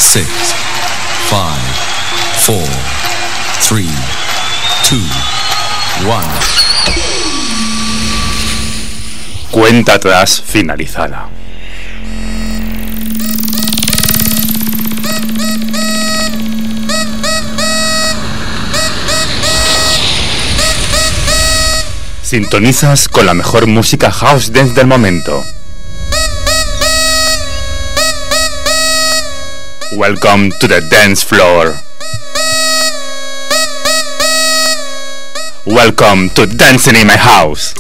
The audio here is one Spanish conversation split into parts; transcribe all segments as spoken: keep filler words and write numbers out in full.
six, five, four, three, two, one. Cuenta atrás finalizada. Sintonizas con la mejor música house dance del momento. Welcome to the dance floor. Welcome to Dancing in My House.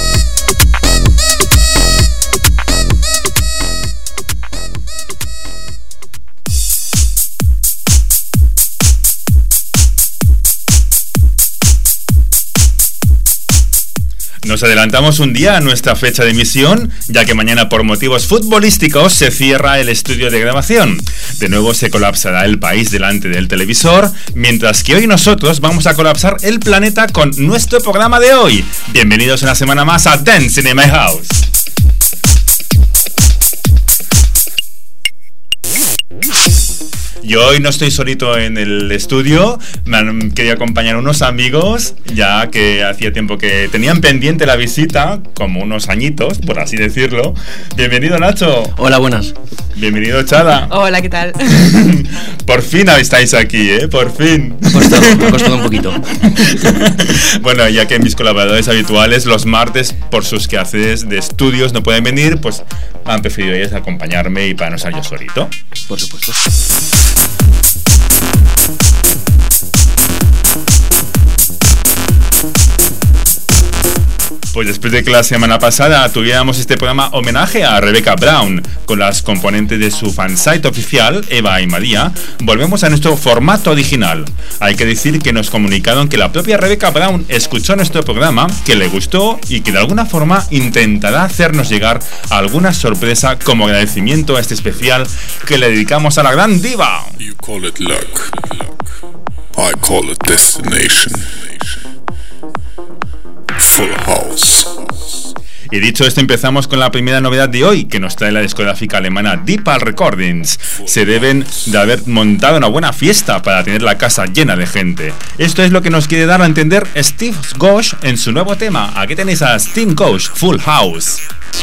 Nos adelantamos un día a nuestra fecha de emisión, ya que mañana por motivos futbolísticos se cierra el estudio de grabación. De nuevo se colapsará el país delante del televisor, mientras que hoy nosotros vamos a colapsar el planeta con nuestro programa de hoy. Bienvenidos una semana más a Dancing in My House. Yo hoy no estoy solito en el estudio, me han querido acompañar unos amigos, ya que hacía tiempo que tenían pendiente la visita, como unos añitos, por así decirlo. Bienvenido, Nacho. Hola, buenas. Bienvenido, Chada. Hola, ¿qué tal? Por fin estáis aquí, ¿eh? Por fin. Me ha costado, me ha costado un poquito. Bueno, ya que mis colaboradores habituales los martes, por sus quehaceres de estudios, no pueden venir, pues han preferido ellos acompañarme y para no estar yo solito. Por supuesto. Pues después de que la semana pasada tuviéramos este programa homenaje a Rebecca Brown con las componentes de su fansite oficial, Eva y María, volvemos a nuestro formato original. Hay que decir que nos comunicaron que la propia Rebecca Brown escuchó nuestro programa, que le gustó y que de alguna forma intentará hacernos llegar alguna sorpresa como agradecimiento a este especial que le dedicamos a la gran diva. You call it luck. I call it destination. Full House. Y dicho esto, empezamos con la primera novedad de hoy que nos trae la discográfica alemana Deep Purple Recordings. Se deben de haber montado una buena fiesta para tener la casa llena de gente. Esto es lo que nos quiere dar a entender Steve Ghosh en su nuevo tema. Aquí tenéis a Steve Ghosh, Full House.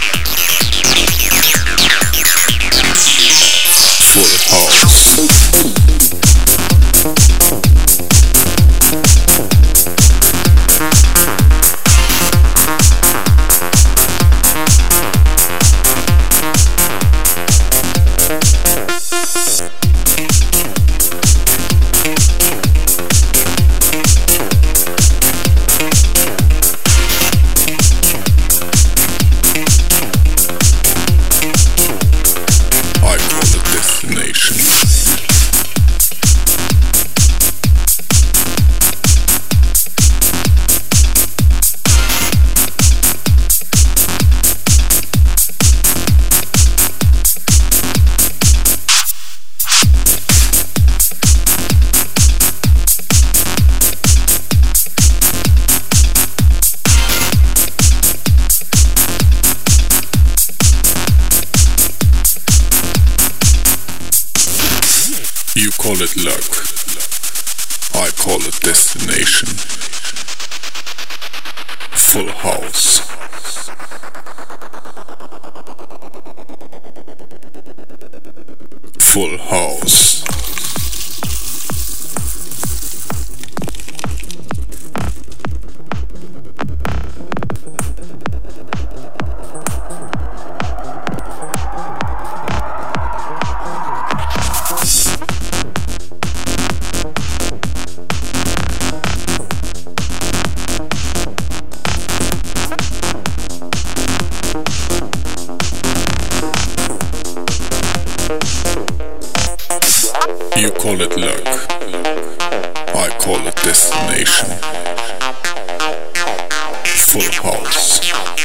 Full House. You call it luck. I call it destination. Full House. Full House. You call it luck. I call it destination. Full House.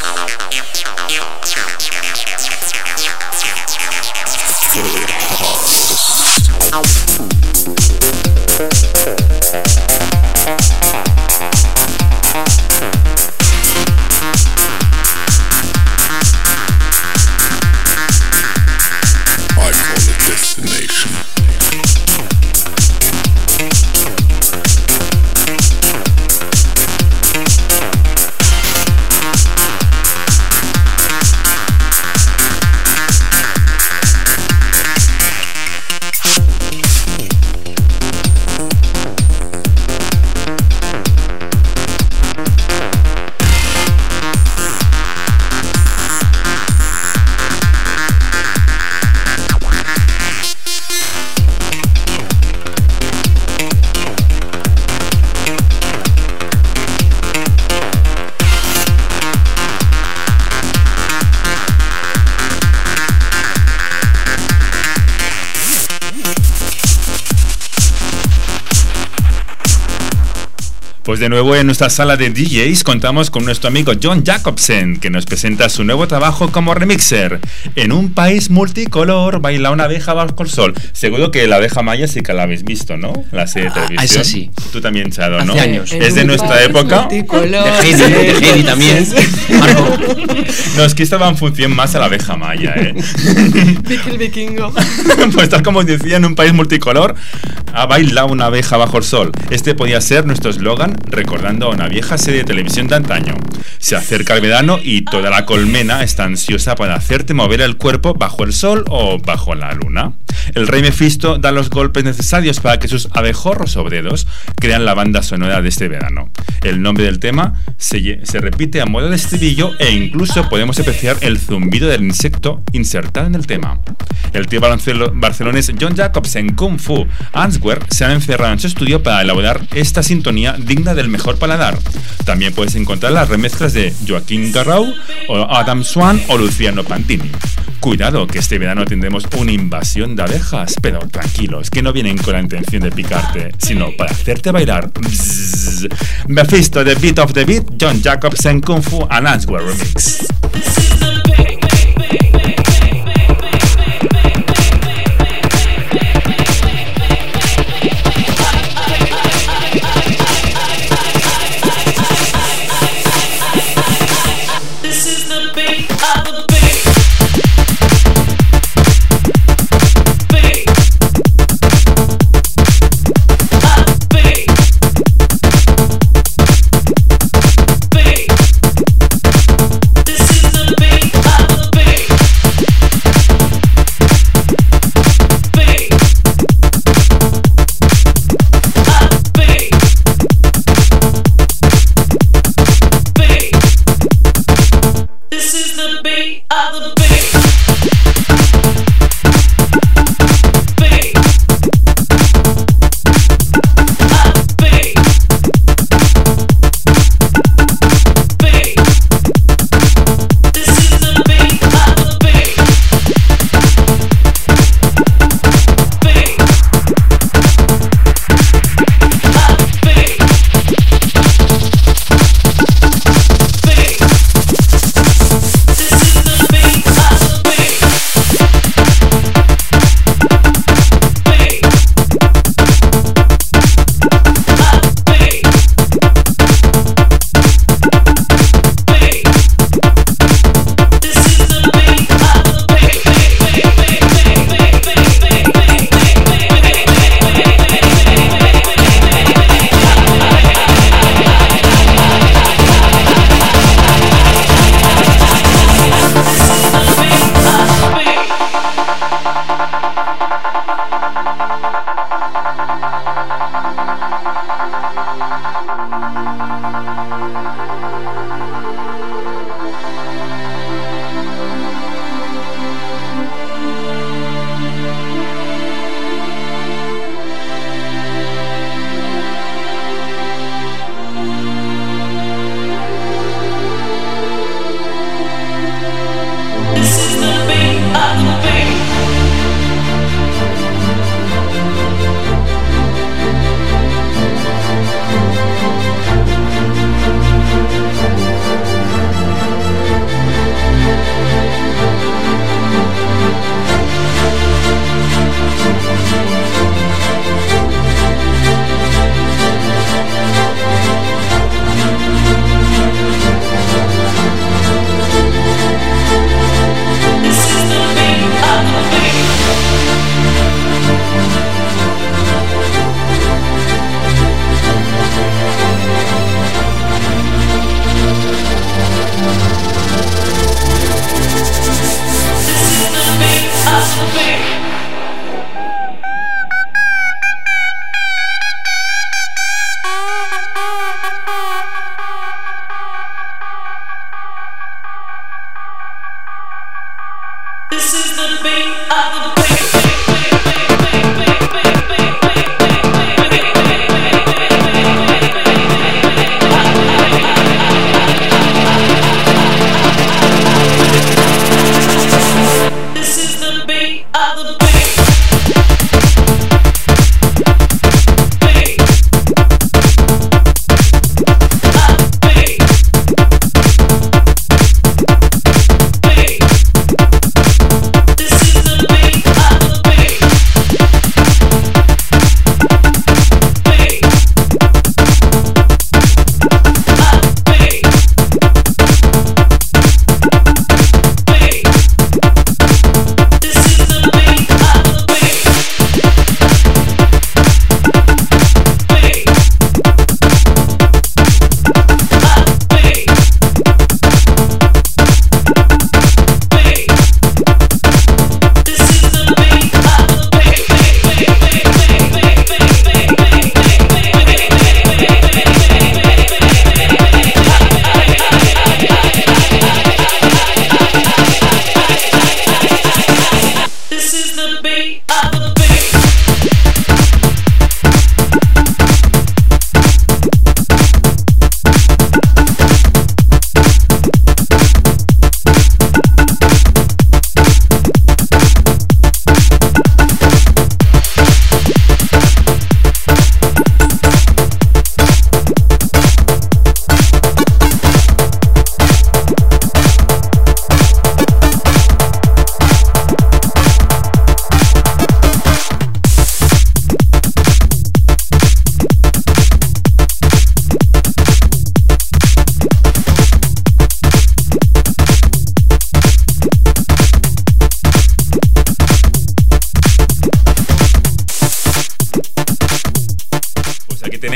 Full House. I call it destination. Pues de nuevo en nuestra sala de D Js contamos con nuestro amigo John Jacobsen, que nos presenta su nuevo trabajo como remixer. En un país multicolor baila una abeja bajo el sol. Seguro que la abeja maya sí que la habéis visto, ¿no? La serie de televisión. Ah, esa sí. Tú también, Chado, ¿no? Hace años. Es de nuestra época. De Heidi, de Heidi también. Marco. No, es que esta va en función más a la abeja maya, ¿eh? Vicky el vikingo. Pues tal como decía, en un país multicolor ha bailado una abeja bajo el sol. Este podía ser nuestro eslogan, recordando a una vieja serie de televisión de antaño. Se acerca el verano y toda la colmena está ansiosa para hacerte mover el cuerpo bajo el sol o bajo la luna. El rey Mefisto da los golpes necesarios para que sus abejorros obreros crean la banda sonora de este verano. El nombre del tema se, se repite a modo de estribillo e incluso podemos apreciar el zumbido del insecto insertado en el tema. El tío barcelonés John Jacobsen Kung Fu Answer se ha encerrado en su estudio para elaborar esta sintonía digna del mejor paladar. También puedes encontrar las remezclas de Joaquín Garrau, o Adam Swan o Luciano Pantini. Cuidado, que este verano tendremos una invasión de abejas, pero tranquilos, que no vienen con la intención de picarte, sino para hacerte bailar. Bzzz. Mephisto, The Beat of the Beat, John Jacobsen Kung Fu and Answer Remix.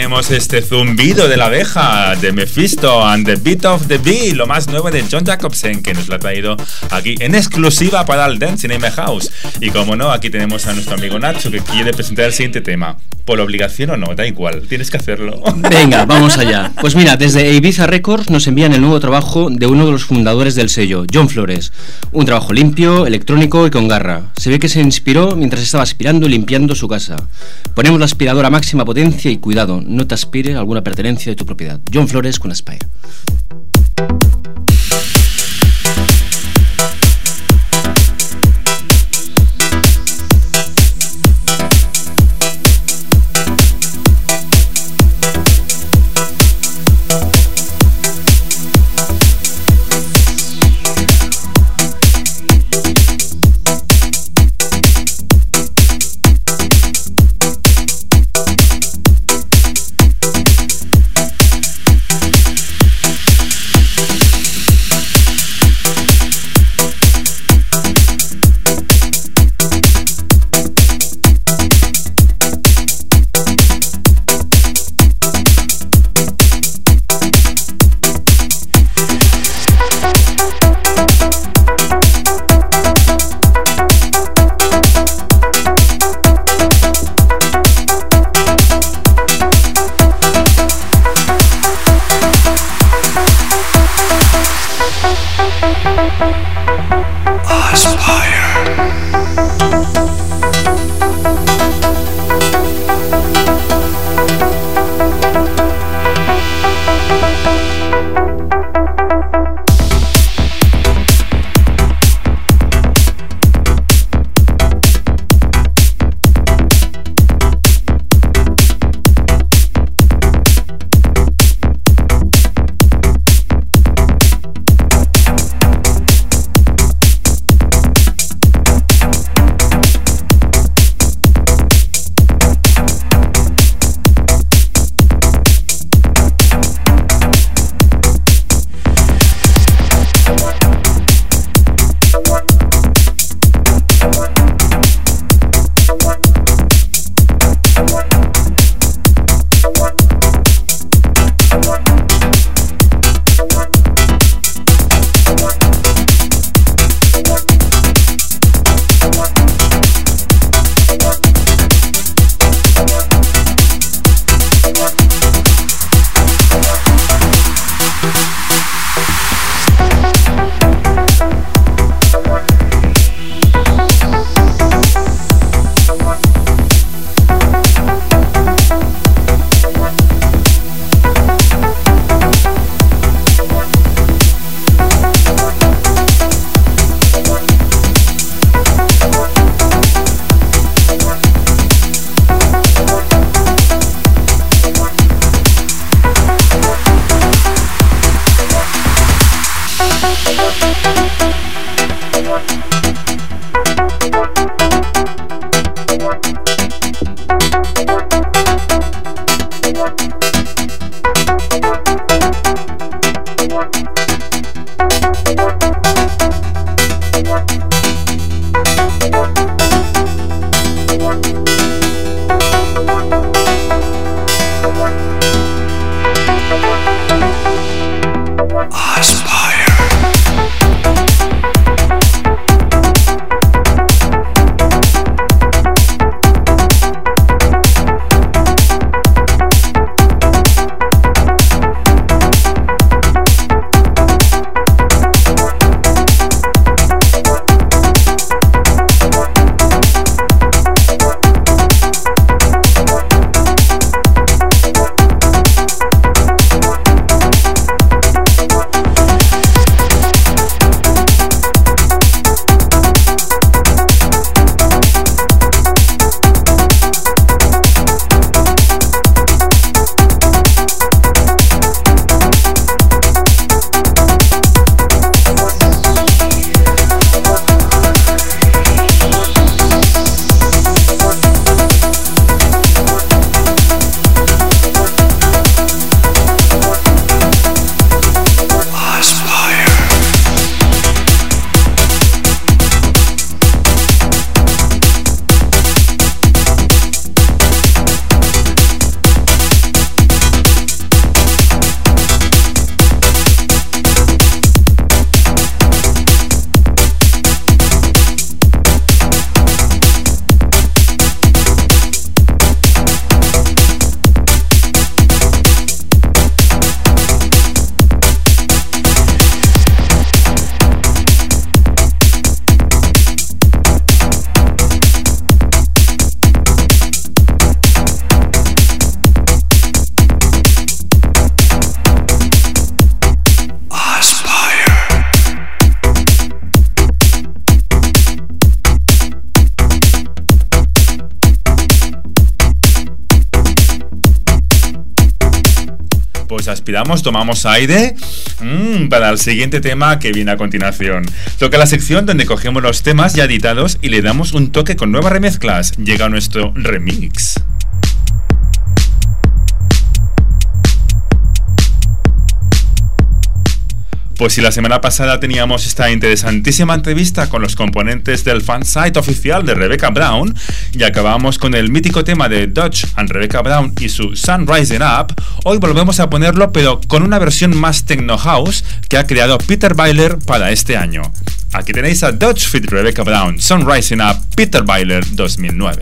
tenemos este zumbido de la abeja de Mephisto and the Beat of the Bee, lo más nuevo de John Jacobsen, que nos lo ha traído aquí en exclusiva para el Dance in M House. Y como no, aquí tenemos a nuestro amigo Nacho, que quiere presentar el siguiente tema. Por obligación o no, da igual, tienes que hacerlo. Venga, vamos allá. Pues mira, desde Ibiza Records nos envían el nuevo trabajo de uno de los fundadores del sello, John Flores. Un trabajo limpio, electrónico y con garra. Se ve que se inspiró mientras estaba aspirando y limpiando su casa. Ponemos la aspiradora a máxima potencia y cuidado, no te aspire a alguna pertenencia de tu propiedad. John Flores con Aspire. nos aspiramos, tomamos aire mmm, para el siguiente tema que viene a continuación. Toca la sección donde cogemos los temas ya editados y le damos un toque con nuevas remezclas. Llega nuestro remix. Pues si la semana pasada teníamos esta interesantísima entrevista con los componentes del fansite oficial de Rebecca Brown y acabamos con el mítico tema de Dodge and Rebecca Brown y su Sun Rising Up, hoy volvemos a ponerlo pero con una versión más techno house que ha creado Peter Byler para este año. Aquí tenéis a Dodge feat. Rebecca Brown, Sun Rising Up, Peter Byler dos mil nueve.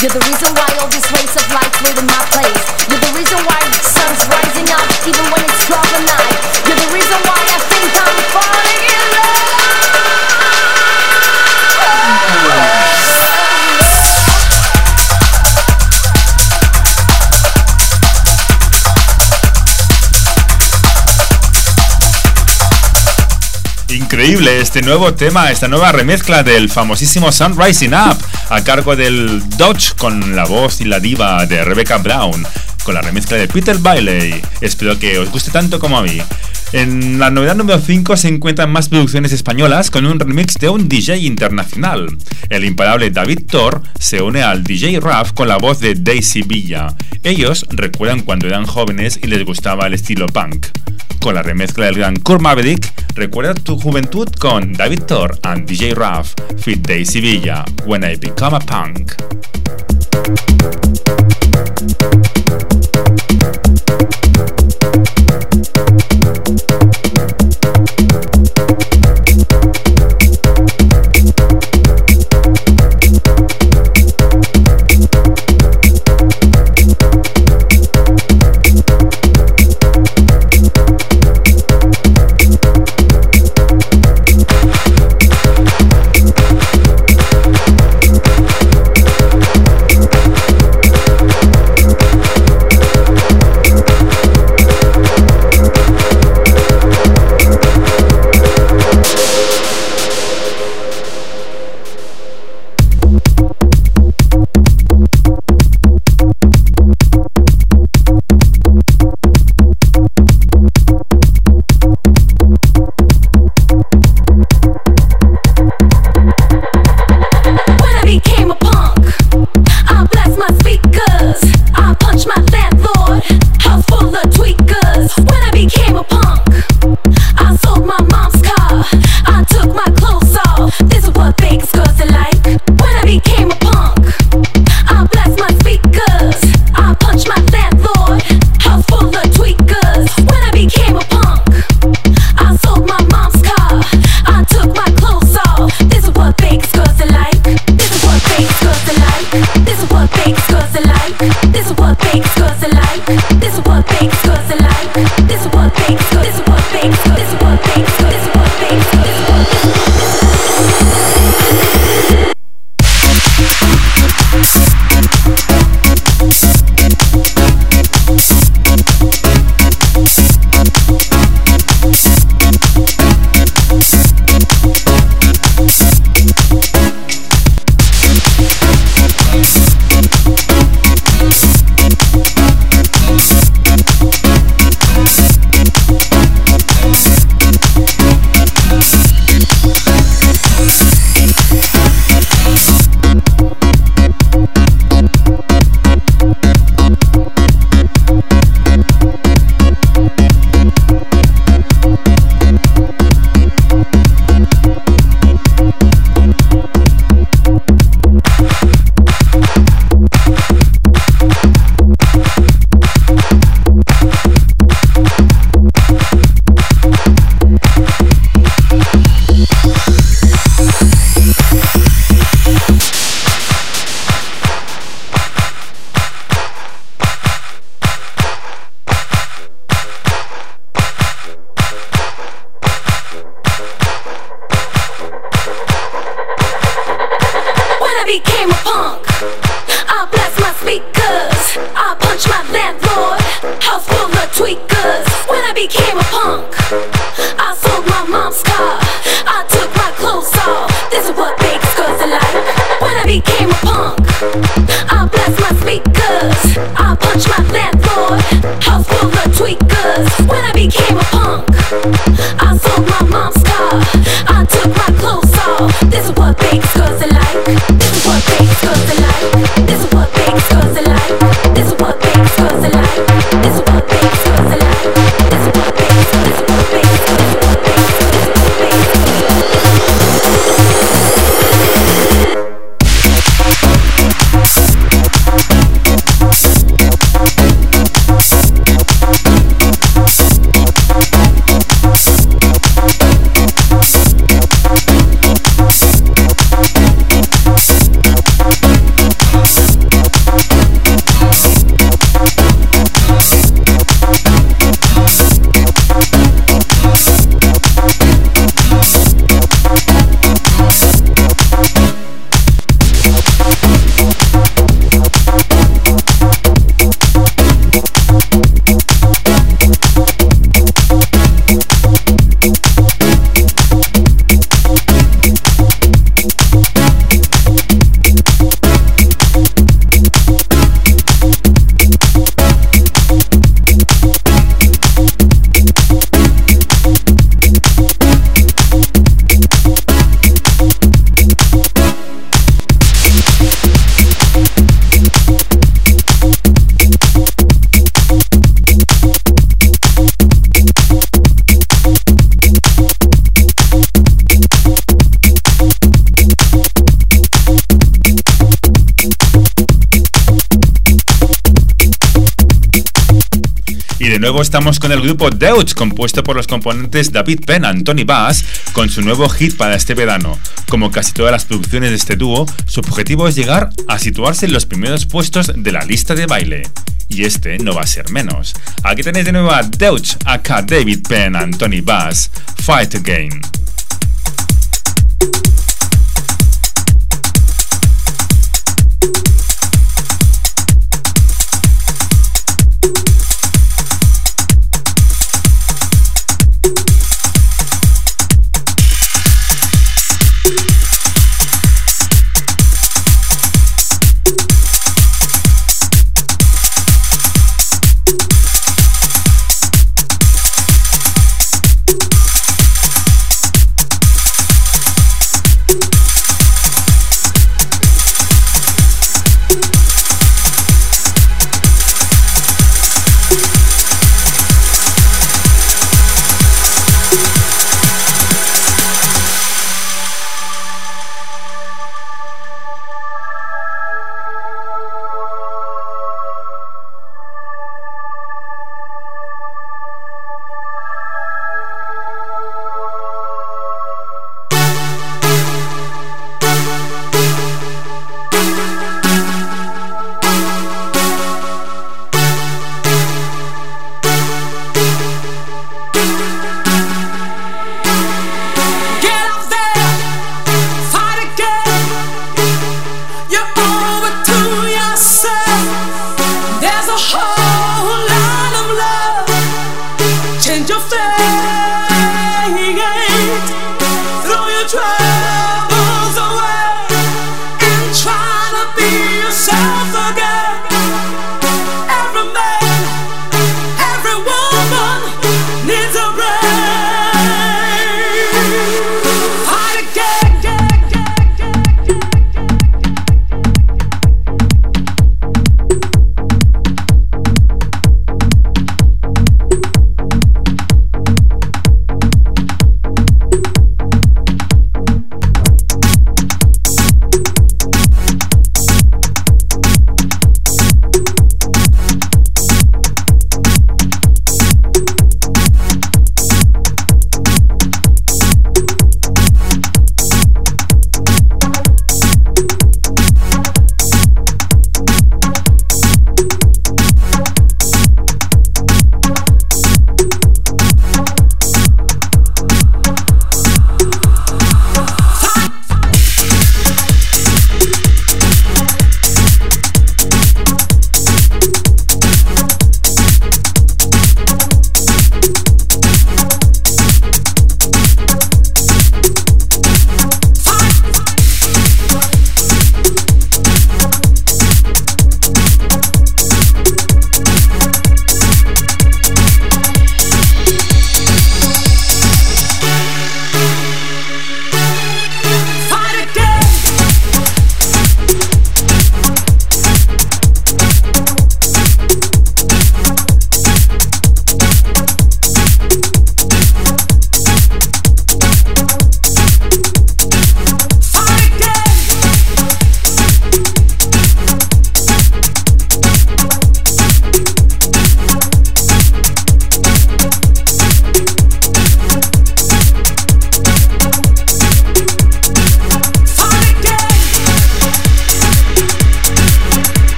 You're the reason why all this race of lights wait in my place. You're the reason why the sun's rising up even when it's twelve at night. You're the reason why I think I'm falling in love. Increíble este nuevo tema, esta nueva remezcla del famosísimo Sun Rising Up a cargo del Dodge con la voz y la diva de Rebecca Brown, con la remezcla de Peter Bailey. Espero que os guste tanto como a mí. En la novedad número cinco se encuentran más producciones españolas con un remix de un D J internacional. El imparable David Thor se une al D J Raf con la voz de Daisy Villa. Ellos recuerdan cuando eran jóvenes y les gustaba el estilo punk. Con la remezcla del gran Kurt Maverick, recuerda tu juventud con David Thor and D J Raf, feat Daisy Villa, When I Become a Punk. de nuevo estamos con el grupo Deutsch, compuesto por los componentes David Penn y Tony Bass, con su nuevo hit para este verano. Como casi todas las producciones de este dúo, su objetivo es llegar a situarse en los primeros puestos de la lista de baile. Y este no va a ser menos. Aquí tenéis de nuevo a Deutsch, acá David Penn y Tony Bass, Fight Again.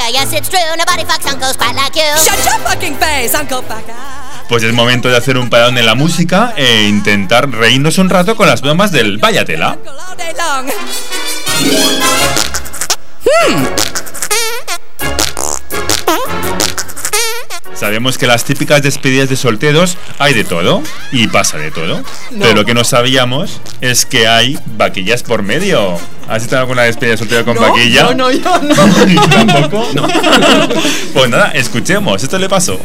Baka. Yes, it's true. Nobody fucks uncles quite like you. Shut your fucking face, Uncle Baka. Pues es momento de hacer un parón en la música e intentar reírnos un rato con las bromas del Váyatela. All day long. Sabemos que las típicas despedidas de solteros hay de todo y pasa de todo. No. Pero lo que no sabíamos es que hay vaquillas por medio. ¿Has estado en alguna despedida de soltero con No, vaquilla? no, no, yo no. ¿Tampoco? No. Pues nada, escuchemos. Esto le pasó.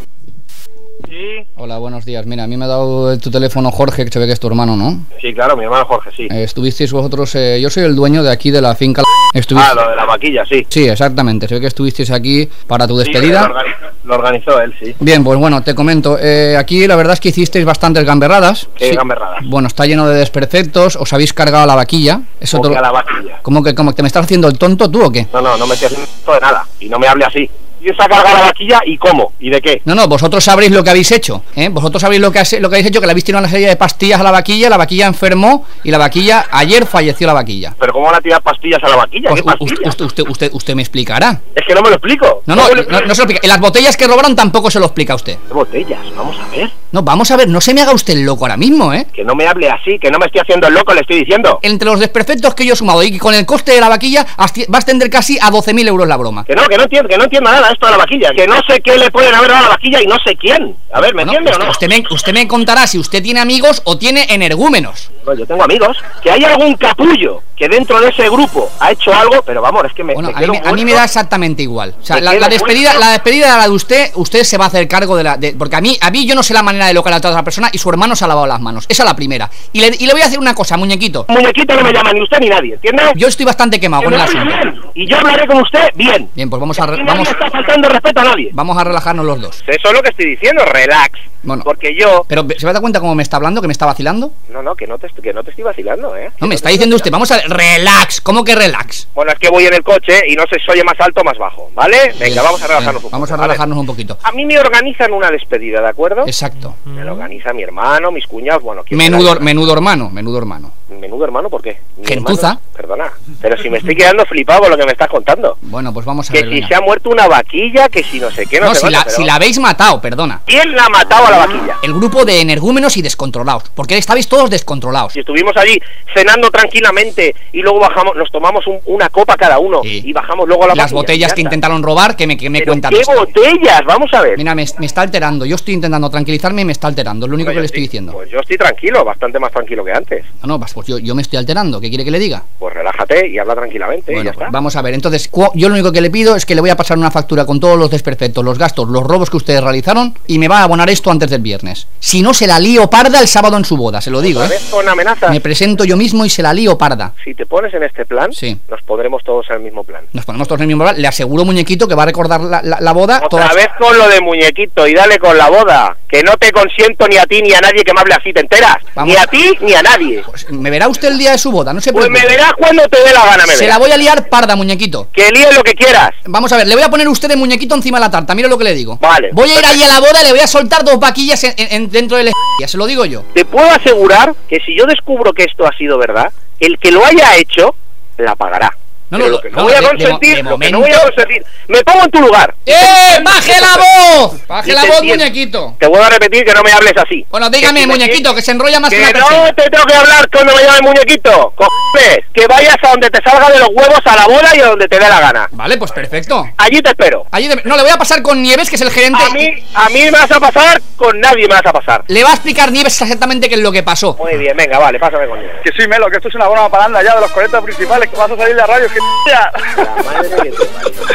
Sí, Hola, buenos días. Mira, a mí me ha dado tu teléfono Jorge, que se ve que es tu hermano, ¿no? sí, claro, mi hermano Jorge, sí. Eh, estuvisteis vosotros, eh, yo soy el dueño de aquí de la finca. Estuviste... Ah, lo de la vaquilla, sí. Sí, exactamente. Se ve que estuvisteis aquí para tu Sí, despedida. lo, organizó, lo organizó él, sí. Bien, pues bueno, te comento. Eh, aquí la verdad es que hicisteis bastantes gamberradas. ¿Qué Sí. gamberradas? Bueno, está lleno de desperfectos. Os habéis cargado a la vaquilla. Eso ¿Cómo te que lo- a la vaquilla? ¿Cómo que, cómo que te me estás haciendo el tonto tú o qué? No, no, no me estoy haciendo esto de nada. Y no me hable así. ¿Y esa carga la vaquilla y cómo? ¿Y de qué? No, no, vosotros sabréis lo que habéis hecho, ¿eh? Vosotros sabréis lo que, has- lo que habéis hecho, que le habéis tirado una serie de pastillas a la vaquilla, la vaquilla enfermó y la vaquilla, ayer falleció la vaquilla. ¿Pero cómo van a tirar pastillas a la vaquilla? Pues, ¿Qué u- pastillas? usted, usted, usted, usted me explicará. Es que no me lo explico. No, no, ¿Cómo no, le- no, no se lo explica. En las botellas que robaron tampoco se lo explica a usted. ¿Qué botellas? Vamos a ver. No, vamos a ver, no se me haga usted el loco ahora mismo, ¿eh? Que no me hable así, que no me estoy haciendo el loco, le estoy diciendo. Entre los desperfectos que yo he sumado y con el coste de la vaquilla, asti- va a ascender casi a doce mil euros la broma. Que no, que no entiendo, que no entiendo nada de esto de la vaquilla. Que no sé qué le pueden haber dado a la vaquilla y no sé quién. A ver, ¿me Bueno, entiende usted, o no? usted me, usted me contará si usted tiene amigos o tiene energúmenos. No, yo tengo amigos. Que hay algún capullo que dentro de ese grupo ha hecho algo, pero vamos, es que me, Bueno, me a mí, quedo me, a mí me muerto. da exactamente igual. O sea, Me la, quedo la despedida, muerto. la despedida de la de usted, usted se va a hacer cargo de la. De, porque a mí, a mí yo no sé la manera de lo que le ha tratado a la persona y su hermano se ha lavado las manos. Esa es la primera. Y le, y le voy a hacer una cosa, muñequito. Muñequito no me llama ni usted ni nadie, ¿entiendes? Yo estoy bastante quemado Que con me el hable asunto. bien. Y yo hablaré con usted bien. Bien, pues vamos a, Y re- nadie vamos, está faltando respeto a nadie. vamos a relajarnos los dos. Eso es lo que estoy diciendo, relax. Bueno. Porque yo... Pero, ¿se va a dar cuenta cómo me está hablando? ¿Que me está vacilando? No, no, que no te, que no te estoy vacilando, ¿eh? No, me está diciendo usted, vamos a ver, relax. ¿Cómo que relax? Bueno, es que voy en el coche y no sé si oye más alto o más bajo, ¿vale? Venga, vamos a relajarnos un Vamos poco. a relajarnos un poquito. A mí me organizan una despedida, ¿de acuerdo? Exacto. Me lo organiza mi hermano, mis cuñados, bueno... ¿quién Menudo, será? menudo hermano, menudo hermano. Menudo hermano, ¿por qué? Mi Gentuza. hermano- Perdona, pero si me estoy quedando flipado con lo que me estás contando. Bueno, pues vamos a Que ver. si venga. se ha muerto una vaquilla, que si no sé qué, no, No, sé si la, cuánto, pero- si la habéis matado, perdona. ¿Quién la ha matado a la vaquilla? El grupo de energúmenos y descontrolados. Porque estabais todos descontrolados. Si estuvimos allí cenando tranquilamente y luego bajamos, nos tomamos un- una copa cada uno Sí. y bajamos luego a la Las vaquilla, botellas ya que está. intentaron robar, que me, que me ¿Pero cuentan. qué esto. botellas? Vamos a ver. Mira, me, me está alterando. Yo estoy intentando tranquilizarme y me está alterando. Es lo único Bueno, que le yo estoy diciendo. Pues yo estoy tranquilo, bastante más tranquilo que antes. No, no, pues yo, yo me estoy alterando. ¿Qué quiere que le diga? Pues relájate y habla tranquilamente y Bueno, ya pues está. vamos a ver. Entonces, cu- yo lo único que le pido es que le voy a pasar una factura con todos los desperfectos, los gastos, los robos que ustedes realizaron y me va a abonar esto antes del viernes. Si no, se la lío parda el sábado en su boda, se lo digo, ¿Otra ¿eh? vez con amenazas? Me presento yo mismo y se la lío parda. Si te pones en este plan, Sí. nos pondremos todos en el mismo plan. Nos ponemos todos en el mismo lugar. Le aseguro, muñequito, que va a recordar la, la- la boda. Otra todas- vez con lo de muñequito y dale con la boda. Que no te consiento ni a ti ni a nadie que me hable así, ¿te enteras? Vamos. Ni a ti ni a nadie. Pues me verá usted el día de su boda, no se Pues preocupe. me verás cuando te dé la gana, me Se verás. la voy a liar parda, muñequito. Que líes lo que quieras. Vamos a ver, le voy a poner usted de muñequito encima de la tarta, mire lo que le digo. Vale. Voy a ir ahí a la boda y le voy a soltar dos vaquillas en, en- en- dentro del ya se lo digo yo. Te puedo asegurar que si yo descubro que esto ha sido verdad, el que lo haya hecho, la pagará. No, Pero no, lo que no, no, voy a de- de consentir, mo- de lo que no momento- voy a consentir, me pongo en tu lugar. ¡Eh! ¡Baje la voz! ¡Baje Y la te voz, entiendo. muñequito! Te voy a repetir que no me hables así. Bueno, dígame, Que si me muñequito, que se enrolla más que Que una persona. no te tengo que hablar cuando me llame muñequito, cojones. Que vayas a donde te salga de los huevos a la bola y a donde te dé la gana. Vale, pues perfecto. Allí te espero. Allí de- No, le voy a pasar con Nieves, que es el gerente. A mí, a mí me vas a pasar, con nadie me vas a pasar. Le va a explicar Nieves exactamente qué es lo que pasó. Muy bien, venga, vale, pásame con él. Que soy Melo, que esto es una buena paranda ya de los cuarenta principales, que vas a salir de la radio, que La madre que te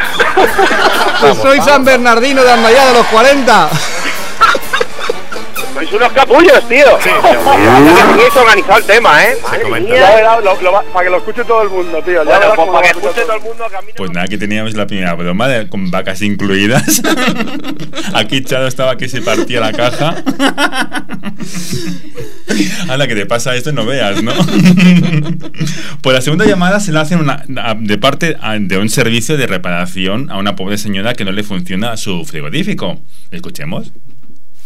parió. Soy San Bernardino de Andallá de los cuarenta. Sois unos capullos, tío. Sí, tenéis organizado el tema, ¿eh? Madre Ya mía. verás, lo- lo va- para que lo escuche todo el mundo, tío. Ya Bueno, verás pues cómo para que lo escucha escuche todo el mundo que a mí no- Pues nada, aquí teníamos la primera broma de- con vacas incluidas. Aquí Chado estaba que se partía la caja. A la que te pasa esto no veas, ¿no? Pues la segunda llamada se la hacen una, a- de parte a- de un servicio de reparación a una pobre señora que no le funciona su frigorífico. Escuchemos.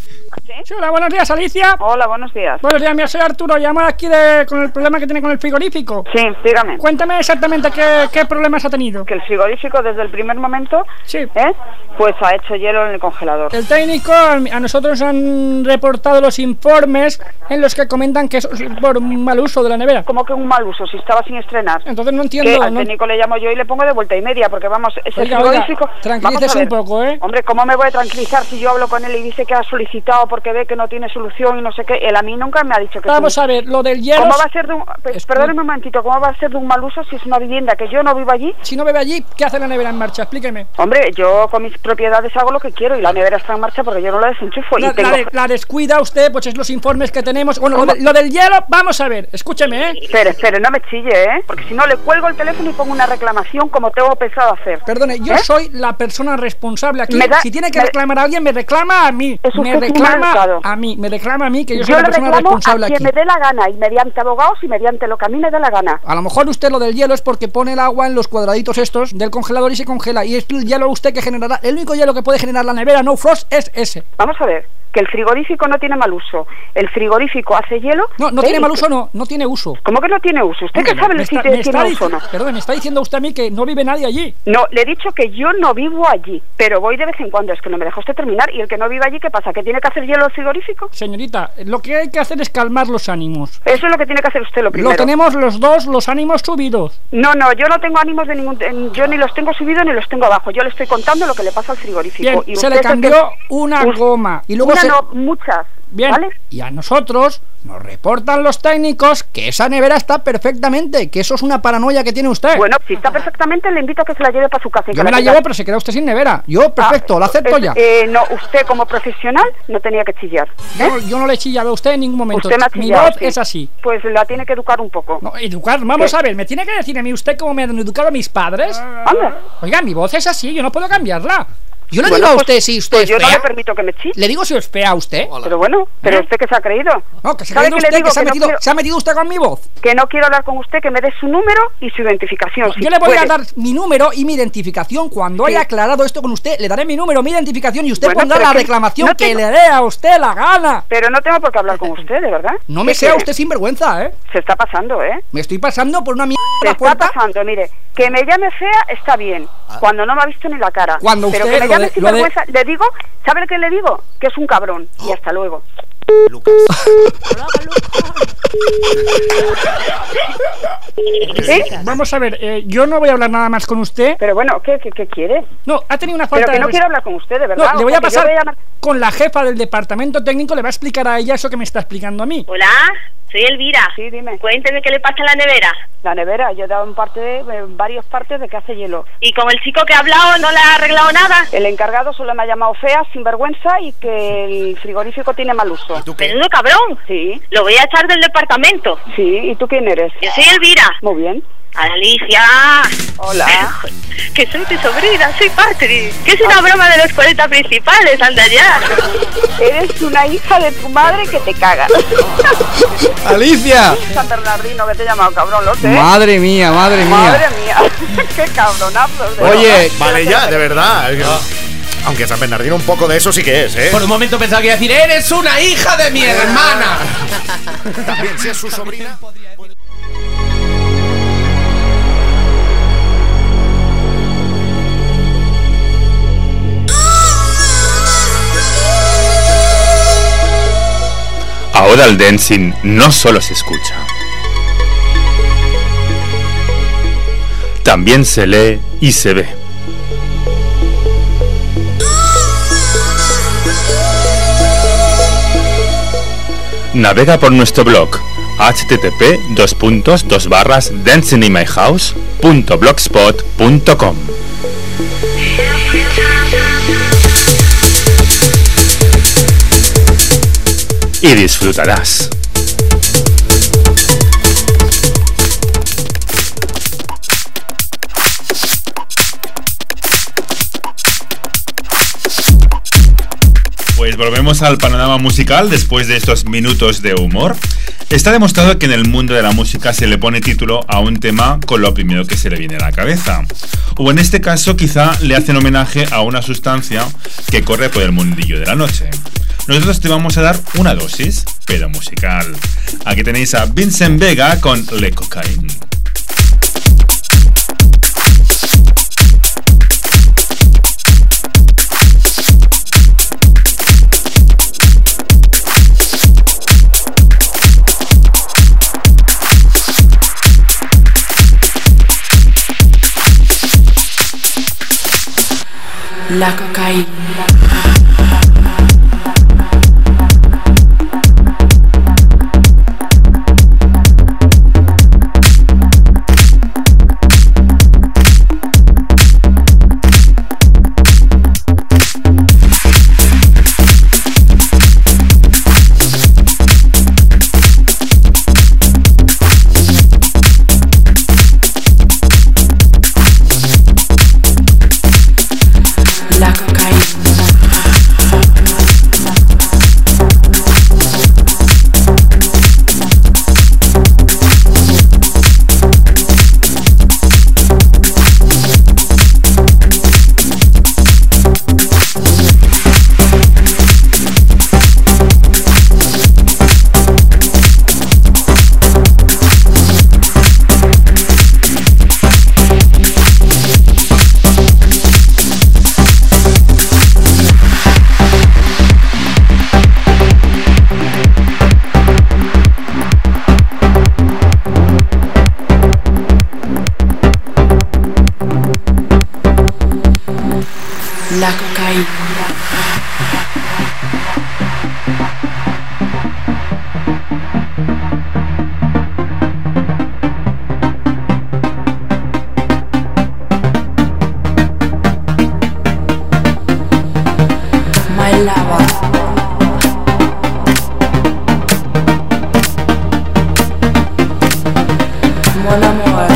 Sí, hola, buenos días, Alicia. Hola, buenos días. Buenos días, mira, soy Arturo, llamo aquí de, con el problema que tiene con el frigorífico. Sí, dígame. Cuéntame exactamente qué, qué problemas ha tenido. Que el frigorífico desde el primer momento, sí, ¿eh? Pues ha hecho hielo en el congelador. El técnico, a nosotros han reportado los informes en los que comentan que eso es por un mal uso de la nevera. ¿Cómo que un mal uso? Si estaba sin estrenar. Entonces no entiendo. Que al no... técnico le llamo yo y le pongo de vuelta y media, porque vamos, ese oiga, frigorífico... Oiga, tranquilícese un poco, ¿eh? Hombre, ¿cómo me voy a tranquilizar si yo hablo con él y dice que ha solicitado porque ve que no tiene solución y no sé qué? Él a mí nunca me ha dicho que... Vamos un... a ver, lo del hielo... ¿Cómo va a ser de un... Pues, perdóneme un momentito, ¿cómo va a ser de un mal uso si es una vivienda que yo no vivo allí? Si no vive allí, ¿qué hace la nevera en marcha? Explíqueme. Hombre, yo con mis propiedades hago lo que quiero y la nevera está en marcha porque yo no la desenchufo. La, y tengo... la, de, la descuida usted, pues es los informes que tenemos. Bueno, lo, de, lo del hielo, vamos a ver, escúcheme, ¿eh? Espere, espere, no me chille, ¿eh? Porque si no le cuelgo el teléfono y pongo una reclamación como tengo pensado hacer. Perdone, yo ¿Eh? soy la persona responsable aquí. Da, si tiene que me, reclamar a alguien, me reclama a mí. Es me reclama a mí, me reclama a mí, que yo, yo soy la persona responsable a quien aquí. me dé la gana, y mediante abogados y mediante lo que a mí me dé la gana. A lo mejor usted lo del hielo es porque pone el agua en los cuadraditos estos del congelador y se congela. Y es el hielo usted que generará. El único hielo que puede generar la nevera No Frost es ese. Vamos a ver. Que el frigorífico no tiene mal uso. El frigorífico hace hielo. No, no ¿eh? tiene mal uso, no, no tiene uso. ¿Cómo que no tiene uso? ¿Usted Hombre, qué sabe si tiene uso o no? Perdón, me está diciendo usted a mí que no vive nadie allí. No, le he dicho que yo no vivo allí, pero voy de vez en cuando. Es que no me deja usted terminar. ¿Y el que no vive allí qué pasa? ¿Que tiene que hacer hielo el frigorífico? Señorita, lo que hay que hacer es calmar los ánimos. Eso es lo que tiene que hacer usted lo primero. Lo tenemos los dos, los ánimos subidos. No, no, yo no tengo ánimos de ningún... Yo ni los tengo subidos ni los tengo abajo. Yo le estoy contando lo que le pasa al frigorífico. Bien, y se le cambió que... una Ust... goma. Y luego una se... no, muchas. Bien, ¿vale? Y a nosotros nos reportan los técnicos que esa nevera está perfectamente, que eso es una paranoia que tiene usted. Bueno, si está perfectamente, le invito a que se la lleve para su casa. Yo me la, la llevo, pero se queda usted sin nevera. Yo, perfecto, ah, la acepto es, ya. Eh, no, usted como profesional no tenía que chillar. ¿eh? Yo, yo no le he chillado a usted en ningún momento. Usted me ha chillado, mi voz sí. es así. Pues la tiene que educar un poco. No, educar, vamos ¿Qué? a ver, ¿me tiene que decir a mí usted cómo me han educado mis padres? Anda. Oiga, mi voz es así, yo no puedo cambiarla. Yo le bueno, digo a pues, usted si usted pues es yo fea. no le permito que me chille. Le digo si es fea a usted. Hola. Pero bueno, pero ¿Eh? usted que se ha creído. No, que se, ¿Sabe que que usted, le digo que se, ha que metido, no quiero, se ha metido usted con mi voz. Que no quiero hablar con usted, que me dé su número y su identificación. No, si yo le voy puede. a dar mi número y mi identificación. Cuando sí. haya aclarado esto con usted, le daré mi número, mi identificación y usted bueno, pondrá la reclamación no que tengo... le dé a usted la gana. Pero no tengo por qué hablar con usted, de verdad. No me sea usted sinvergüenza, ¿eh? Se está pasando, ¿eh? Me estoy pasando por una mierda. Se está puerta. pasando, mire. Que me llame fea está bien. Cuando no me ha visto ni la cara. Cuando usted Pero que me llame de, sinvergüenza, de... le digo, ¿sabe lo que le digo? Que es un cabrón. Y hasta luego. Lucas. ¿Sí? Vamos a ver, eh, yo no voy a hablar nada más con usted. Pero bueno, ¿qué, qué, qué quiere? No, ha tenido una falta Pero que de... no quiero hablar con usted, de verdad. No, le voy a pasar voy a llamar... con la jefa del departamento técnico, le va a explicar a ella eso que me está explicando a mí. Hola, soy Elvira. Sí, dime. Cuénteme qué le pasa a la nevera. La nevera, yo he dado en parte de, en varias partes de que hace hielo. ¿Y con el chico que ha hablado no le ha arreglado nada? El encargado solo me ha llamado fea, sinvergüenza y que el frigorífico tiene mal uso. ¿Y tú qué? ¿Menudo cabrón? Sí. Lo voy a echar del departamento. Sí, ¿y tú quién eres? Yo soy Elvira. Muy bien. Alicia. Hola. Que soy tu sobrina, soy Patri. Que es una broma de los cuarenta principales, anda ya. Eres una hija de tu madre que te cagas. Alicia. San Bernardino, que te he llamado cabrón, lo sé. Madre mía, madre mía. Madre mía. Qué cabronazos. Oye, vale ya, de verdad. Aunque San Bernardino un poco de eso sí que es, ¿eh? Por un momento pensaba que iba a decir, eres una hija de mi hermana. También, si es su sobrina. Ahora el dancing no solo se escucha, también se lee y se ve. Navega por nuestro blog http dos puntos dos barras dancingin my house punto blogspot punto com. Y disfrutarás. Pues volvemos al panorama musical después de estos minutos de humor. Está demostrado que en el mundo de la música se le pone título a un tema con lo primero que se le viene a la cabeza. O en este caso quizá le hacen homenaje a una sustancia que corre por el mundillo de la noche. nosotros te vamos a dar una dosis, pero musical. Aquí tenéis a Vincent Vega con Le Cocaine. La cocaína. La cocaína. My lover. Mon amour.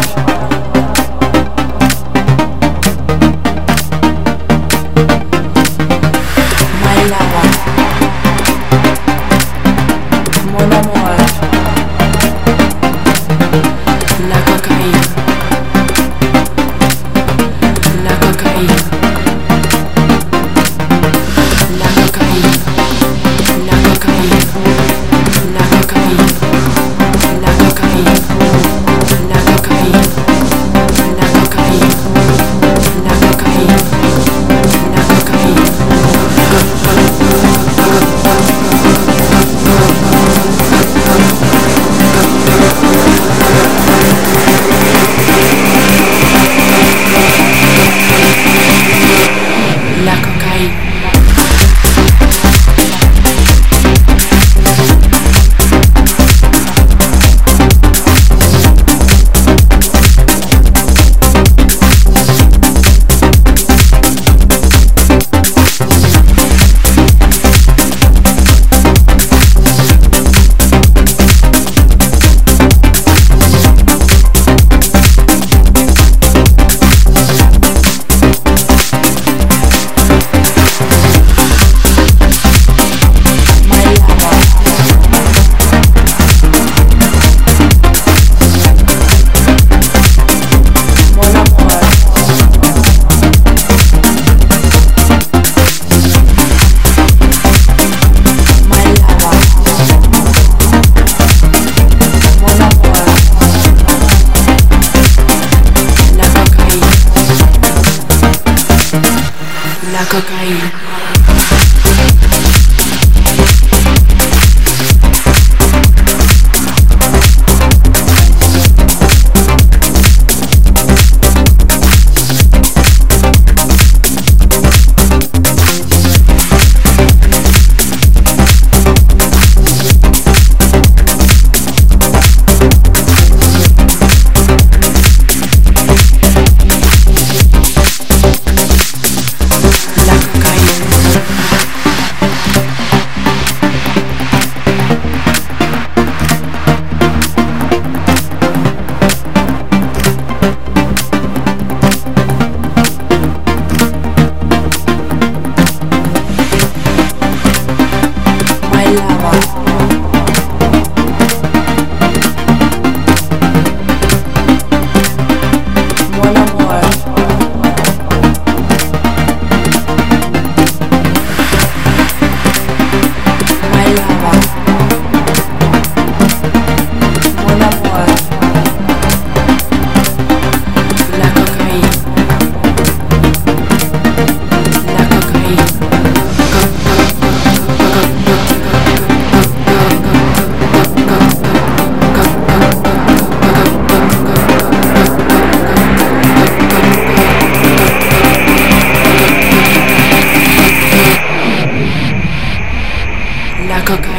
My lover. Mon amour. La cocaína. La cocaína. La cocaína. La cocaína. La cocaína. La cocaína. La cocaína. La cocaína. La cocaína. La cocaína. La cocaína. La cocaína. La cocaína.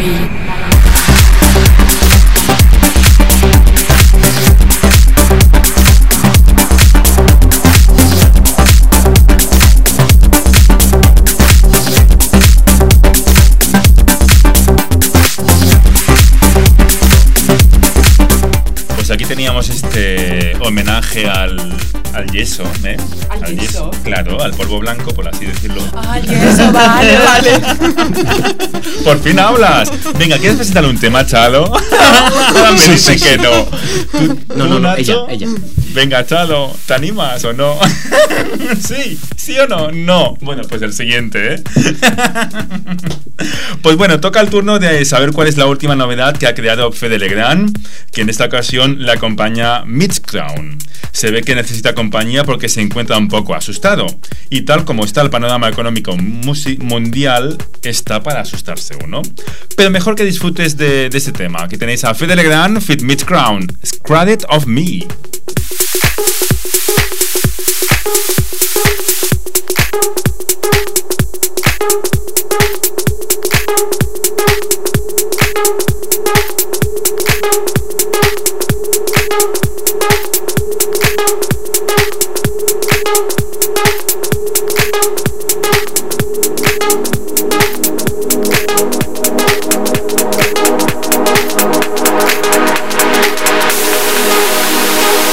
cocaína. Aquí teníamos este homenaje al, al yeso, ¿eh? ¿Al, al yeso? yeso? Claro, al polvo blanco, por así decirlo. Ah, yeso, vale, vale. Por fin hablas. Venga, ¿quieres presentarle un tema, Chalo? Me sí, dice sí, que no. ¿Tú, no, no, no, ella, ella. Venga, Chalo, ¿te animas o no? Sí, ¿sí o no? No. Bueno, pues el siguiente, ¿eh? Pues bueno, toca el turno de saber cuál es la última novedad que ha creado Fede Legrand, que en esta ocasión le acompaña Mixcloud. Se ve que necesita compañía porque se encuentra un poco asustado. Y tal como está el panorama económico mundial, está para asustarse uno. Pero mejor que disfrutes de, de este tema. Aquí tenéis a Fede Legrand fit Mixcloud, Credit of Me. We'll be right back.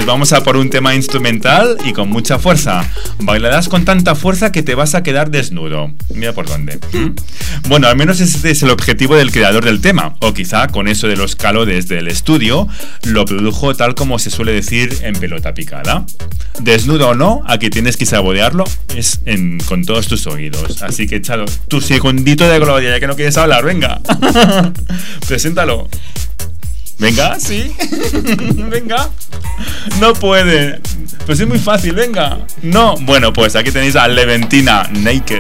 vamos a por un tema instrumental y con mucha fuerza. Bailarás con tanta fuerza que te vas a quedar desnudo. Mira por dónde. ¿Mm? Bueno, al menos ese es el objetivo del creador del tema. O quizá con eso de los calodes del estudio lo produjo tal como se suele decir en pelota picada. Desnudo o no, aquí tienes que saborearlo es en, con todos tus oídos. Así que échalo tu segundito de gloria, ya que no quieres hablar, venga. Preséntalo. Venga, sí. Venga. No puede. Pues es muy fácil, venga. No. Bueno, pues aquí tenéis a Leventina, Naked.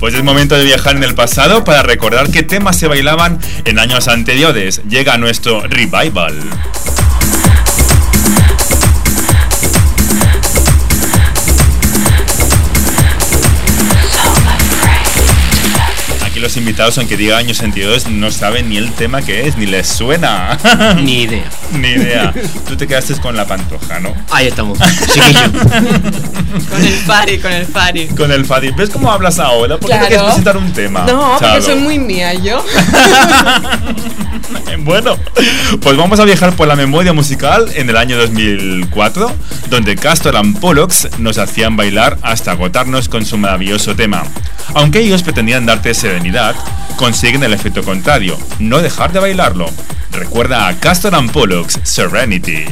Pues es momento de viajar en el pasado para recordar qué temas se bailaban en años anteriores. Llega nuestro revival. Los invitados, aunque diga años anteriores, no saben ni el tema que es, ni les suena. Ni idea. Ni idea. Tú te quedaste con la pantoja, ¿no? Ahí estamos. Con el Fari, con el Fari. Con el Fari. ¿Ves cómo hablas ahora? ¿Por qué Claro. no quieres presentar un tema? No, porque Chalo? soy muy mía yo. Bueno, pues vamos a viajar por la memoria musical en el año dos mil cuatro, donde Castor and Pollux nos hacían bailar hasta agotarnos con su maravilloso tema. Aunque ellos pretendían darte serenidad, consiguen el efecto contrario, no dejar de bailarlo. Recuerda a Castor and Pollux, Serenity.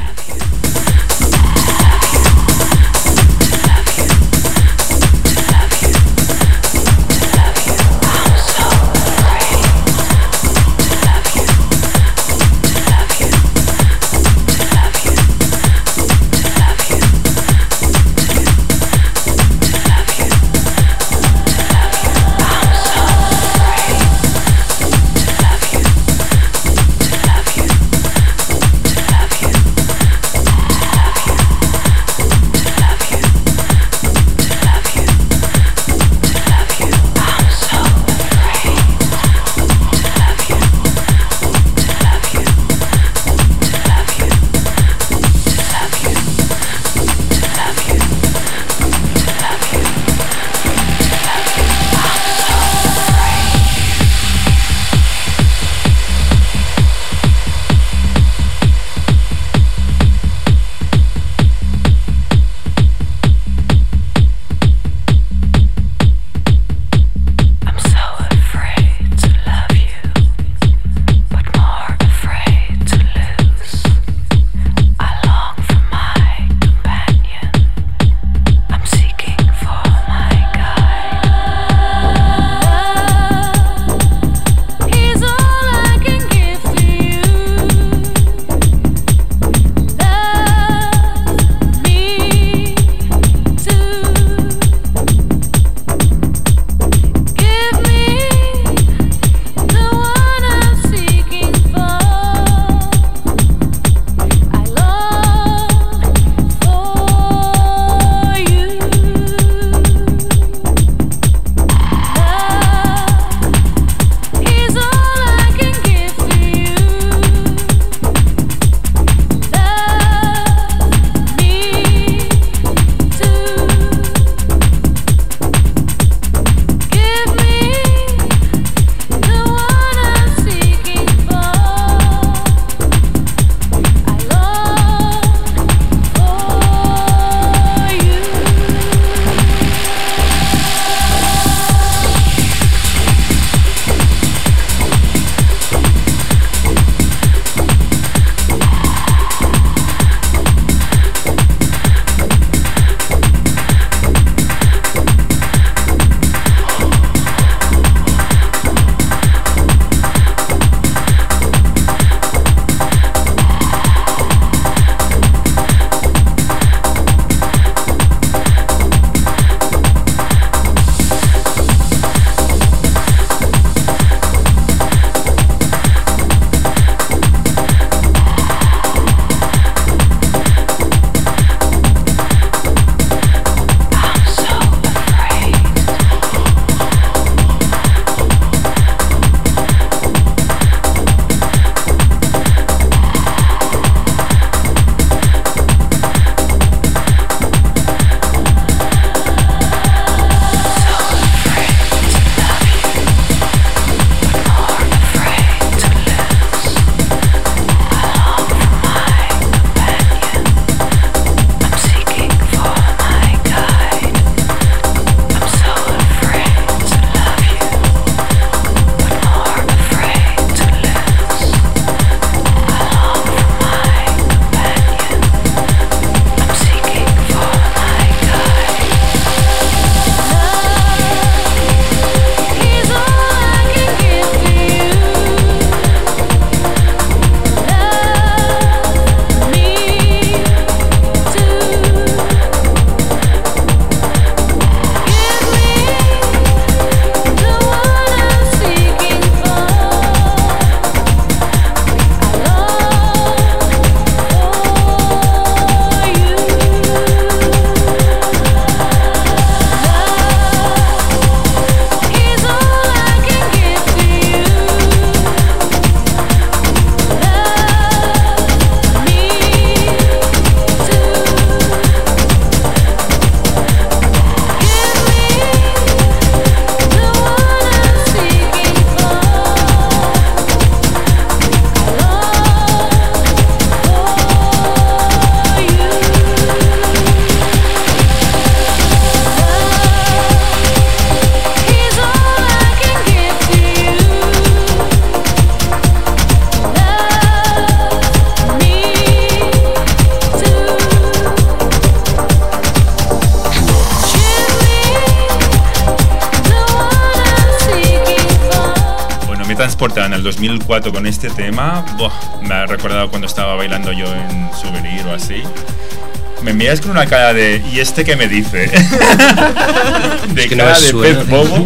transportado en el dos mil cuatro con este tema. Buah, me ha recordado cuando estaba bailando yo en Souvenir o así. Me miras con una cara de ¿y este qué me dice? De que no cara me de suena, pez tío. bobo.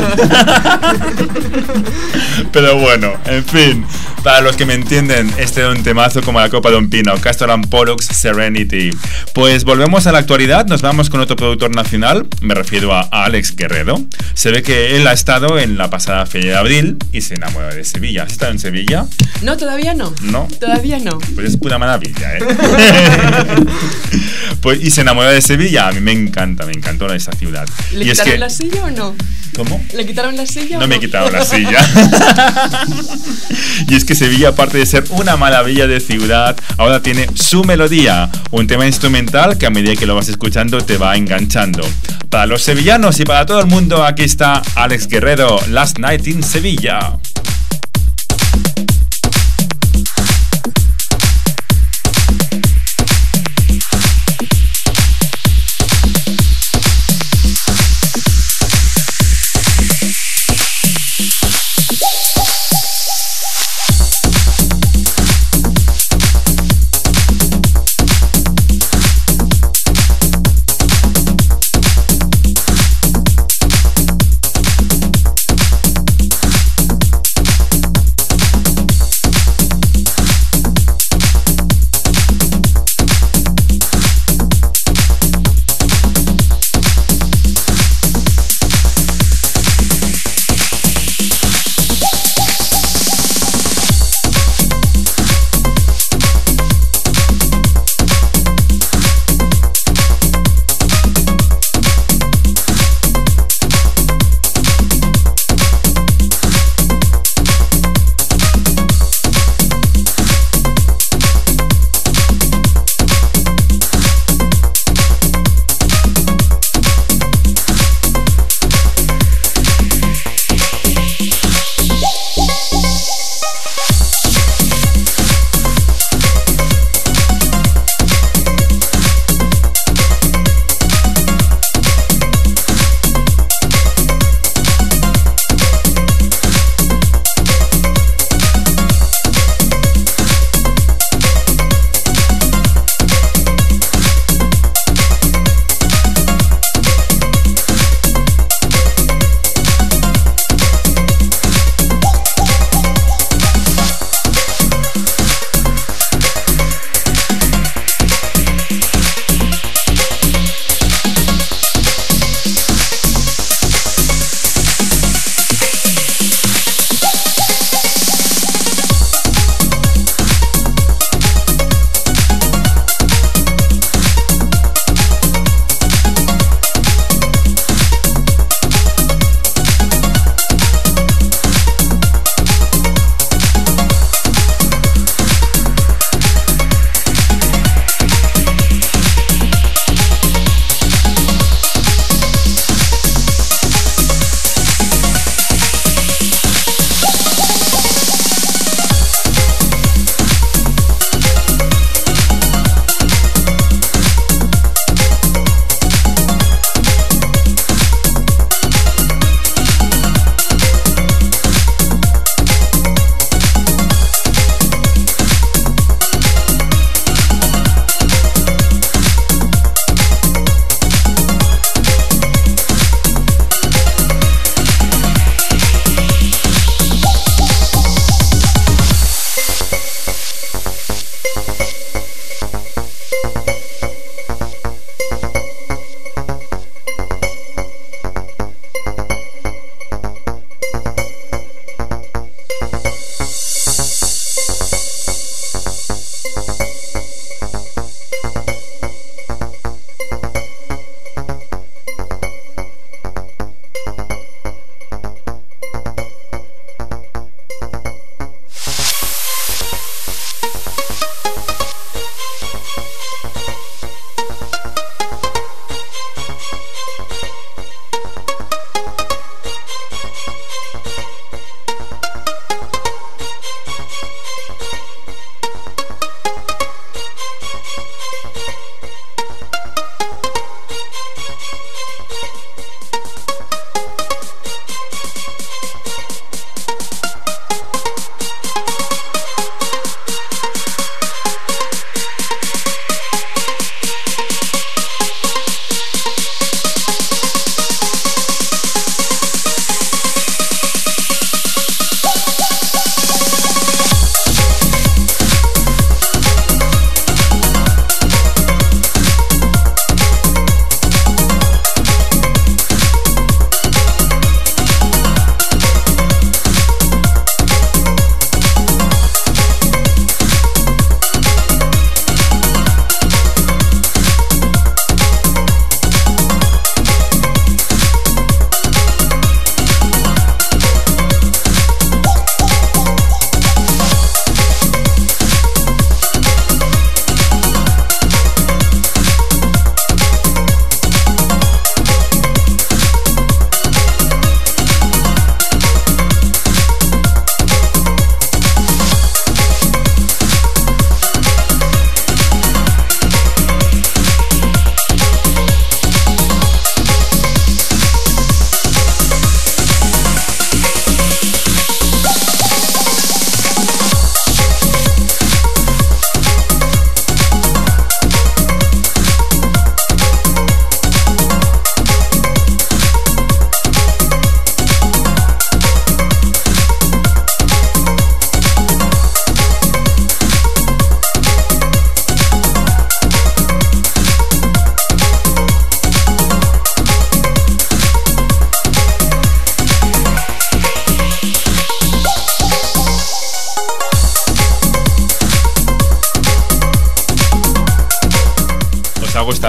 Pero bueno, en fin, para los que me entienden, este es un temazo como la copa de un pino, Castor and Pollux, Serenity. Pues volvemos a la actualidad, nos vamos con otro productor nacional, me refiero a Alex Guerrero. Se ve que él ha estado en la pasada Feria de Abril y se enamoró de Sevilla. ¿Has estado en Sevilla? No, todavía no. No. Todavía no. Pues es pura maravilla, ¿eh? Pues, y se enamoró de Sevilla. A mí me encanta, me encantó esa ciudad. ¿Le y es quitaron que, la silla o no? ¿Cómo? ¿Le quitaron la silla No o me he no? quitado la silla. Y es que Sevilla, aparte de ser una maravilla de ciudad, ahora tiene su melodía, un tema instrumental que a medida que lo vas escuchando te va enganchando. Para los sevillanos y para todo el mundo, aquí está Alex Guerrero, Last Night in Sevilla.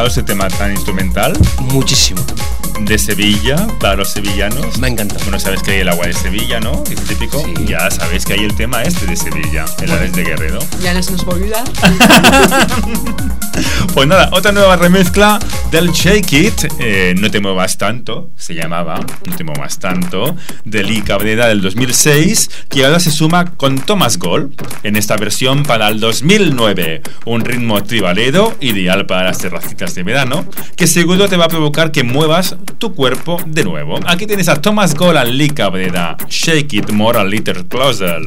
este tema tan instrumental? Muchísimo. De Sevilla, para los sevillanos. Me encanta. Bueno, sabes que hay el agua de Sevilla, ¿no? Es típico. Sí. Ya sabéis que hay el tema este de Sevilla, el Ares de Guerrero. Ya no se nos va a olvidar. Pues nada, otra nueva remezcla del Shake It, eh, No te muevas tanto, se llamaba, No te muevas tanto, de Lee Cabrera del dos mil seis, que ahora se suma con Thomas Gold en esta versión para el dos mil nueve. Un ritmo tribalero, ideal para las terracitas de verano, que seguro te va a provocar que muevas tu cuerpo de nuevo. Aquí tienes a Thomas Gold y Lee Cabrera, Shake It More a Little Closer.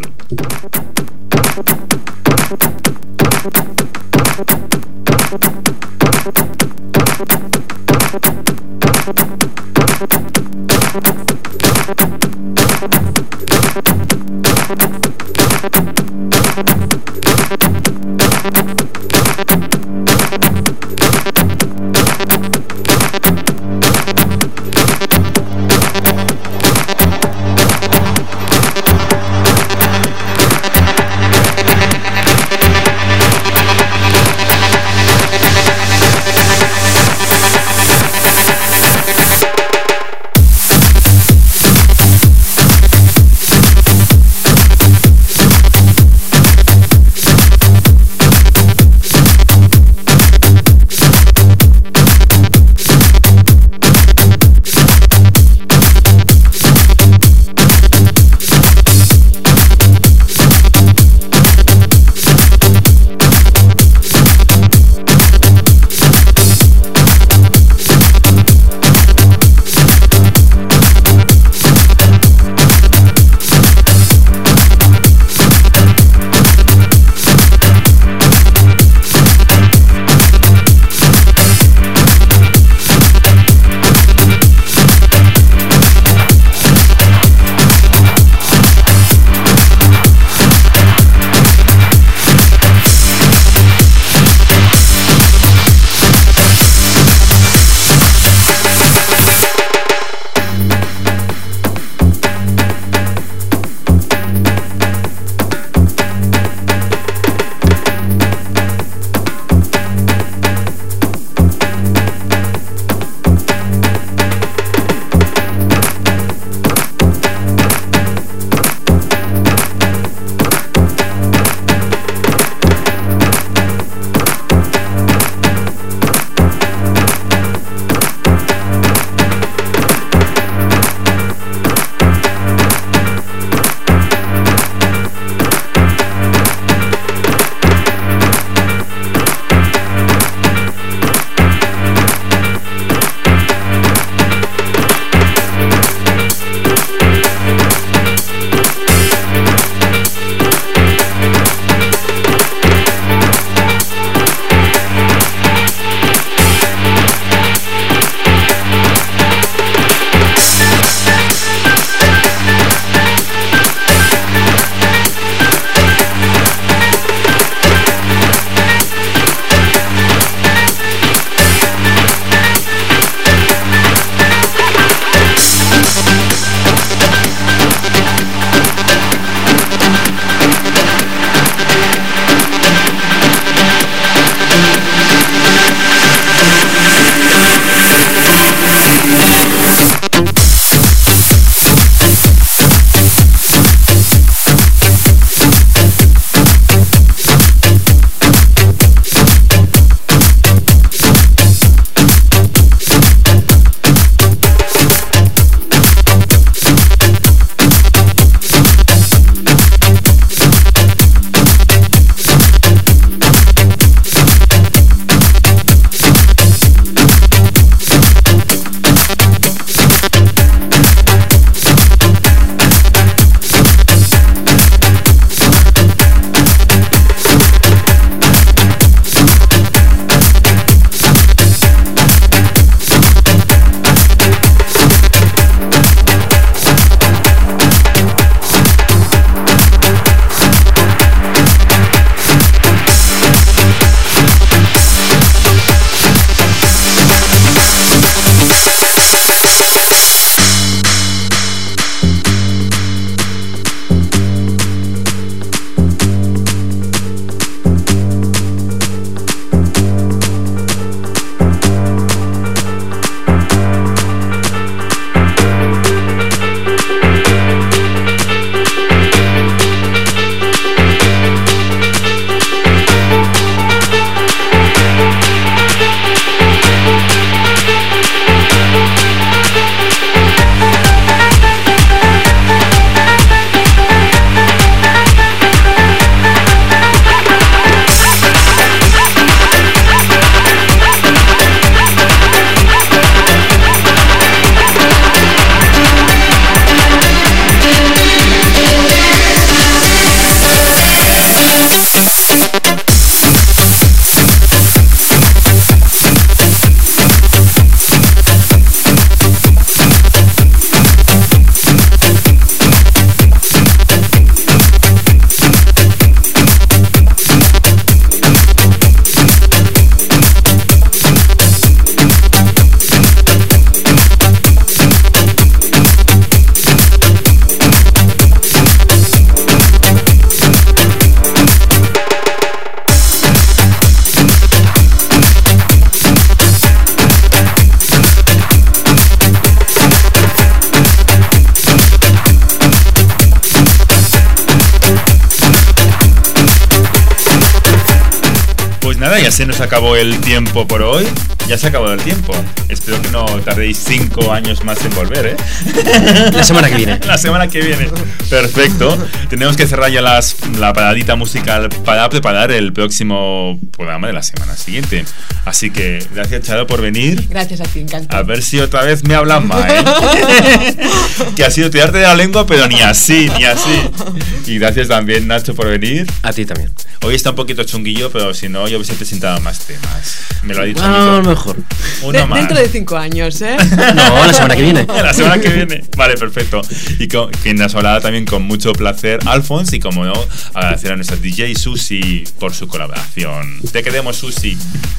nada, ya se nos acabó el tiempo por hoy. Ya se acabó el tiempo. Espero que no tardéis cinco años más en volver, ¿eh? La semana que viene. La semana que viene. Perfecto. Tenemos que cerrar ya las, la paradita musical para preparar el próximo programa de la semana siguiente. Así que gracias, Charo, por venir. Gracias a ti, encantado. A ver si otra vez me hablan mal, ¿eh? Que ha sido tirarte de la lengua, pero ni así, ni así. Y gracias también, Nacho, por venir. A ti también. Hoy está un poquito chunguillo, pero si no, yo hubiese presentado más temas. Me lo ha dicho. No, a lo mejor. Uno De, más. dentro de cinco años, ¿eh? No, la semana que viene. La semana que viene. Vale, perfecto. Y con, que nos hablará también con mucho placer Alphonse. Y como no, agradecer a nuestra D J Susi por su colaboración. Te queremos, Susi.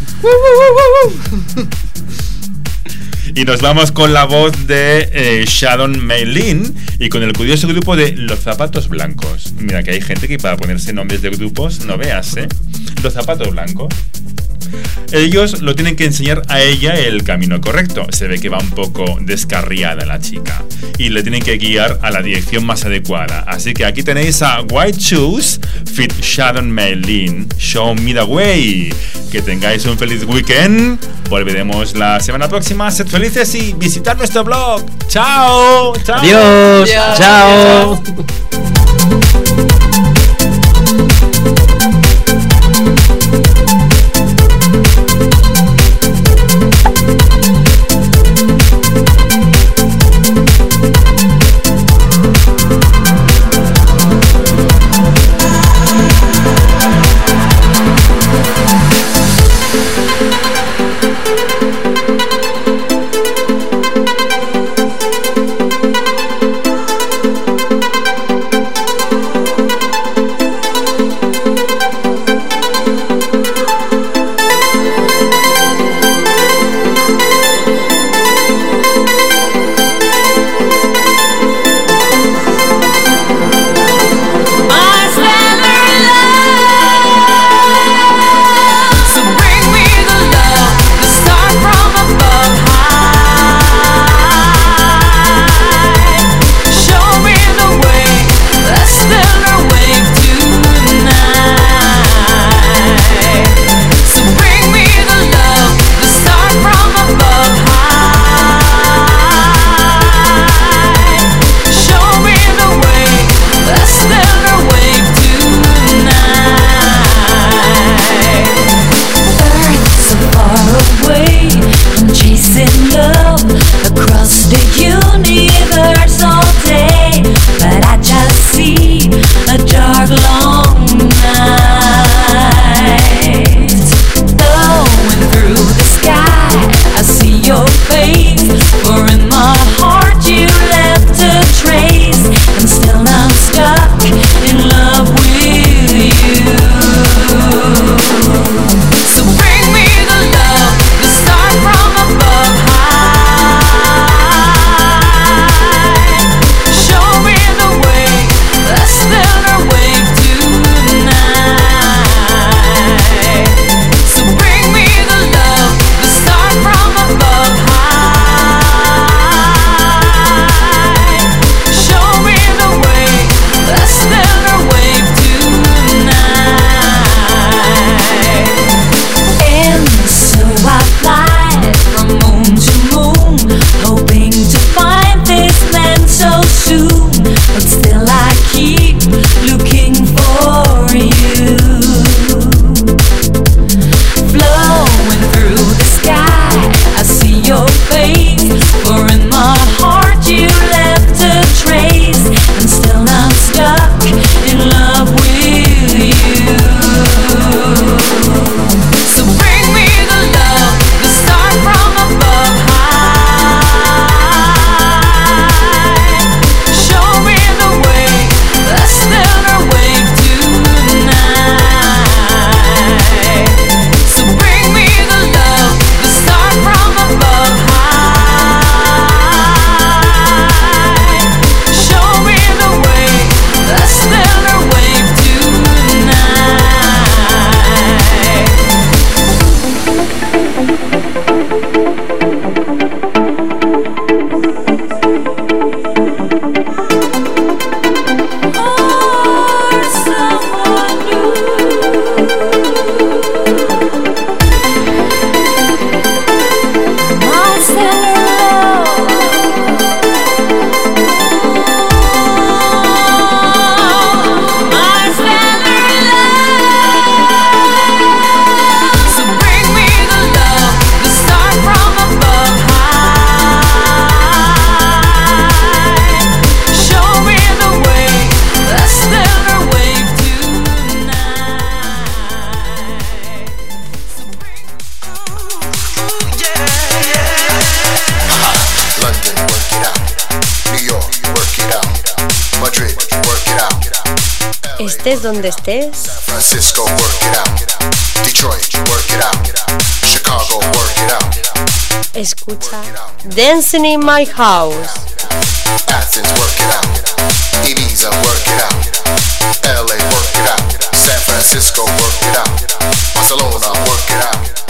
Y nos vamos con la voz de eh, Sharon Maylin y con el curioso grupo de Los Zapatos Blancos. Mira que hay gente que para ponerse nombres de grupos, no veas, ¿eh? Los Zapatos Blancos. Ellos lo tienen que enseñar a ella el camino correcto. Se ve que va un poco descarriada la chica y le tienen que guiar a la dirección más adecuada. Así que aquí tenéis a White Shoes fit Sharon Maylin, Show Me the Way. Que tengáis un feliz weekend. Volveremos la semana próxima. Sed felices y visitad nuestro blog. ¡Chao! ¡Chao! Adiós. Adiós. Chao. estés donde estés. San Francisco, work it out. Detroit, work it out. Chicago, work it out. Escucha Dancing in My House. Athens, work it out. Ibiza, work it out. L A, work it out. San Francisco, work it out. Barcelona, work it out.